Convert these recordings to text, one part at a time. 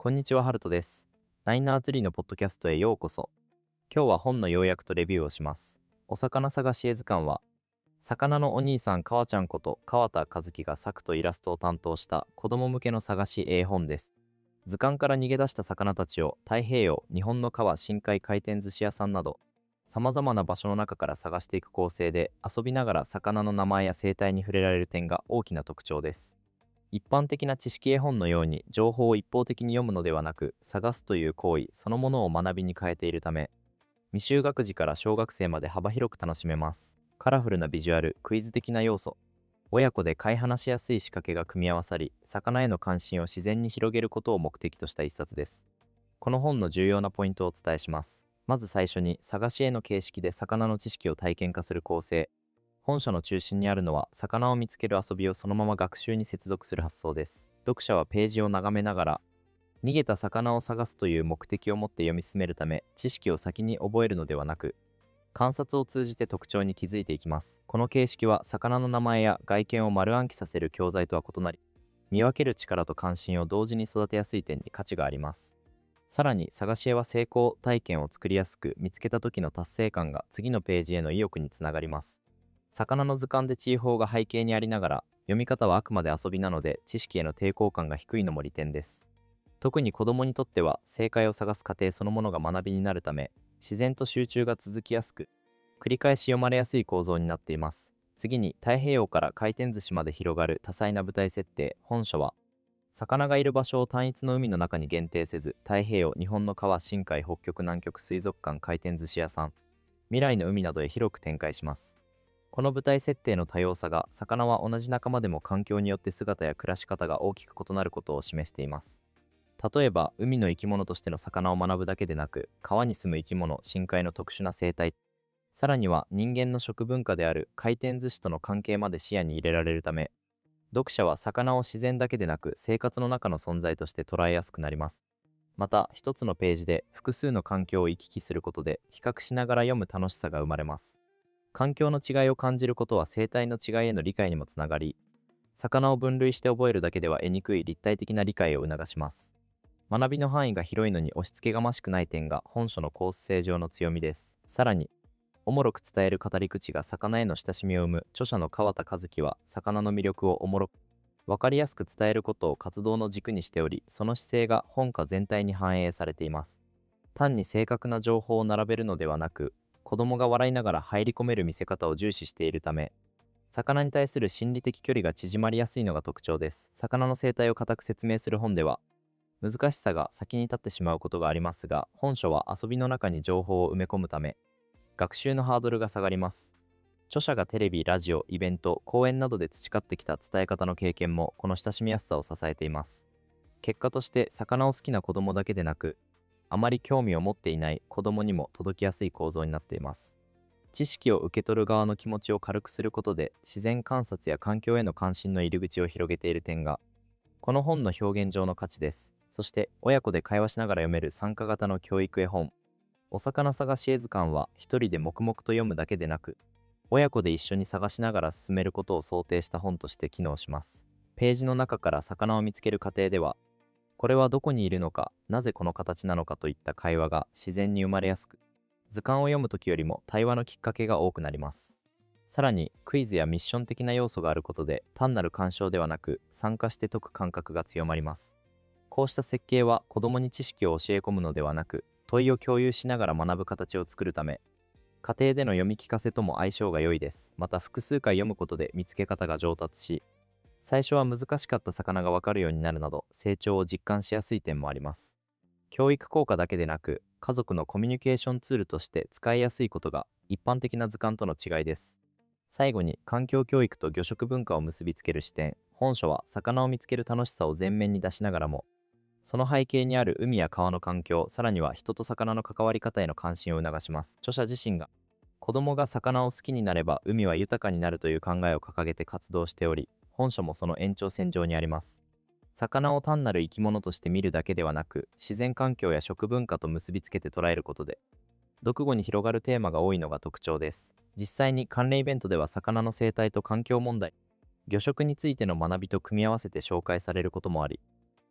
こんにちは、ハルトです。ナインナーツリーのポッドキャストへようこそ。今日は本の要約とレビューをします。お魚探し絵図鑑は、魚のお兄さん川ちゃんこと川田和樹が作とイラストを担当した子供向けの探し絵本です。図鑑から逃げ出した魚たちを太平洋、日本の川、深海回転寿司屋さんなど、様々な場所の中から探していく構成で、遊びながら魚の名前や生態に触れられる点が大きな特徴です。一般的な知識絵本のように情報を一方的に読むのではなく、探すという行為そのものを学びに変えているため、未就学児から小学生まで幅広く楽しめます。カラフルなビジュアル、クイズ的な要素、親子で買い話しやすい仕掛けが組み合わさり、魚への関心を自然に広げることを目的とした一冊です。この本の重要なポイントをお伝えします。まず最初に、探し絵の形式で魚の知識を体験化する構成。本書の中心にあるのは、魚を見つける遊びをそのまま学習に接続する発想です。読者はページを眺めながら、逃げた魚を探すという目的を持って読み進めるため、知識を先に覚えるのではなく、観察を通じて特徴に気づいていきます。この形式は、魚の名前や外見を丸暗記させる教材とは異なり、見分ける力と関心を同時に育てやすい点に価値があります。さらに、探し絵は成功体験を作りやすく、見つけた時の達成感が次のページへの意欲につながります。魚の図鑑で知恵法が背景にありながら、読み方はあくまで遊びなので、知識への抵抗感が低いのも利点です。特に子供にとっては、正解を探す過程そのものが学びになるため、自然と集中が続きやすく、繰り返し読まれやすい構造になっています。次に、太平洋から回転寿司まで広がる多彩な舞台設定。本書は、魚がいる場所を単一の海の中に限定せず、太平洋、日本の川、深海、北極、南極、水族館、回転寿司屋さん、未来の海などへ広く展開します。この舞台設定の多様さが、魚は同じ仲間でも環境によって姿や暮らし方が大きく異なることを示しています。例えば、海の生き物としての魚を学ぶだけでなく、川に住む生き物、深海の特殊な生態、さらには人間の食文化である回転寿司との関係まで視野に入れられるため、読者は魚を自然だけでなく生活の中の存在として捉えやすくなります。また、一つのページで複数の環境を行き来することで、比較しながら読む楽しさが生まれます。環境の違いを感じることは生態の違いへの理解にもつながり、魚を分類して覚えるだけでは得にくい立体的な理解を促します。学びの範囲が広いのに押し付けがましくない点が本書の構成上の強みです。さらに、おもろく伝える語り口が魚への親しみを生む著者の川田和樹は、魚の魅力をおもろく、わかりやすく伝えることを活動の軸にしており、その姿勢が本家全体に反映されています。単に正確な情報を並べるのではなく、子供が笑いながら入り込める見せ方を重視しているため、魚に対する心理的距離が縮まりやすいのが特徴です。魚の生態を固く説明する本では、難しさが先に立ってしまうことがありますが、本書は遊びの中に情報を埋め込むため、学習のハードルが下がります。著者がテレビ、ラジオ、イベント、講演などで培ってきた伝え方の経験もこの親しみやすさを支えています。結果として、魚を好きな子供だけでなく、あまり興味を持っていない子供にも届きやすい構造になっています。知識を受け取る側の気持ちを軽くすることで、自然観察や環境への関心の入り口を広げている点が、この本の表現上の価値です。そして、親子で会話しながら読める参加型の教育絵本。お魚探し絵図鑑は、一人で黙々と読むだけでなく、親子で一緒に探しながら進めることを想定した本として機能します。ページの中から魚を見つける過程では、これはどこにいるのか、なぜこの形なのかといった会話が自然に生まれやすく、図鑑を読むときよりも対話のきっかけが多くなります。さらに、クイズやミッション的な要素があることで、単なる鑑賞ではなく、参加して解く感覚が強まります。こうした設計は、子供に知識を教え込むのではなく、問いを共有しながら学ぶ形を作るため、家庭での読み聞かせとも相性が良いです。また、複数回読むことで見つけ方が上達し、最初は難しかった魚がわかるようになるなど、成長を実感しやすい点もあります。教育効果だけでなく、家族のコミュニケーションツールとして使いやすいことが一般的な図鑑との違いです。最後に、環境教育と魚食文化を結びつける視点。本書は魚を見つける楽しさを前面に出しながらも、その背景にある海や川の環境、さらには人と魚の関わり方への関心を促します。著者自身が、子供が魚を好きになれば海は豊かになるという考えを掲げて活動しており、本書もその延長線上にあります。魚を単なる生き物として見るだけではなく、自然環境や食文化と結びつけて捉えることで、読後に広がるテーマが多いのが特徴です。実際に関連イベントでは、魚の生態と環境問題、魚食についての学びと組み合わせて紹介されることもあり、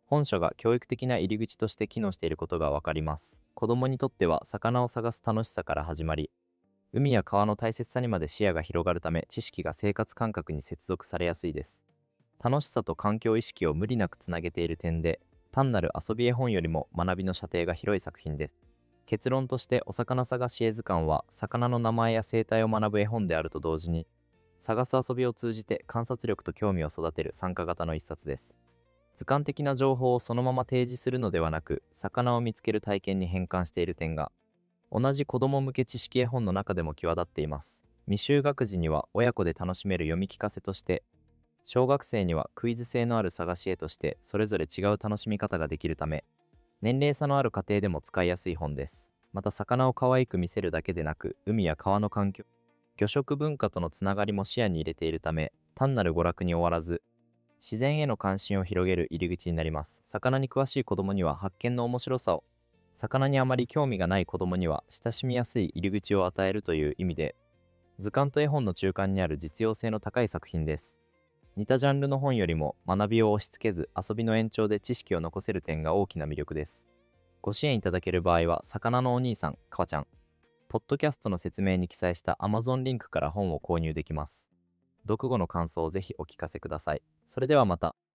本書が教育的な入り口として機能していることがわかります。子供にとっては魚を探す楽しさから始まり、海や川の大切さにまで視野が広がるため、知識が生活感覚に接続されやすいです。楽しさと環境意識を無理なくつなげている点で、単なる遊び絵本よりも学びの射程が広い作品です。結論として、お魚探し絵図鑑は魚の名前や生態を学ぶ絵本であると同時に、探す遊びを通じて観察力と興味を育てる参加型の一冊です。図鑑的な情報をそのまま提示するのではなく、魚を見つける体験に変換している点が、同じ子供向け知識絵本の中でも際立っています。未就学児には親子で楽しめる読み聞かせとして、小学生にはクイズ性のある探し絵として、それぞれ違う楽しみ方ができるため、年齢差のある家庭でも使いやすい本です。また、魚を可愛く見せるだけでなく、海や川の環境、魚食文化とのつながりも視野に入れているため、単なる娯楽に終わらず、自然への関心を広げる入り口になります。魚に詳しい子供には発見の面白さを、魚にあまり興味がない子供には親しみやすい入り口を与えるという意味で、図鑑と絵本の中間にある実用性の高い作品です。似たジャンルの本よりも学びを押し付けず、遊びの延長で知識を残せる点が大きな魅力です。ご支援いただける場合は、魚のお兄さん、かわちゃん、ポッドキャストの説明に記載した Amazon リンクから本を購入できます。読後の感想をぜひお聞かせください。それではまた。